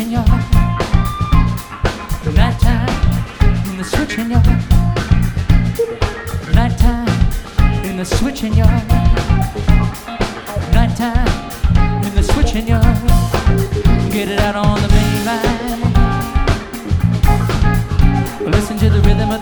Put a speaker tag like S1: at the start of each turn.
S1: switching yard. Nighttime in the switching yard. Nighttime in the switching yard. Nighttime in the switching yard. Get it out on the